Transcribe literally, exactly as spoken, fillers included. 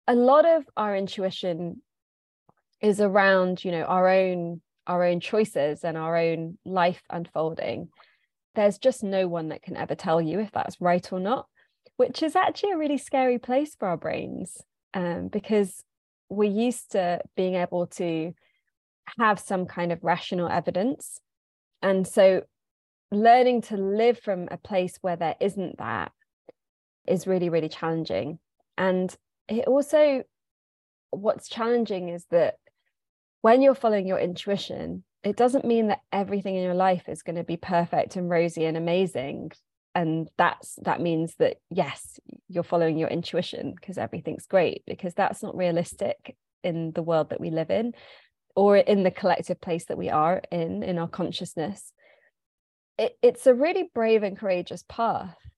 a lot of our intuition is around, you know, our own our own choices and our own life unfolding. There's just no one that can ever tell you if that's right or not, which is actually a really scary place for our brains, um, because we're used to being able to have some kind of rational evidence. And so learning to live from a place where there isn't that is really, really challenging. And it also, what's challenging is that when you're following your intuition, it doesn't mean that everything in your life is going to be perfect and rosy and amazing. And that's that means that, yes, you're following your intuition because everything's great, because that's not realistic in the world that we live in, or in the collective place that we are in, in our consciousness. It, it's a really brave and courageous path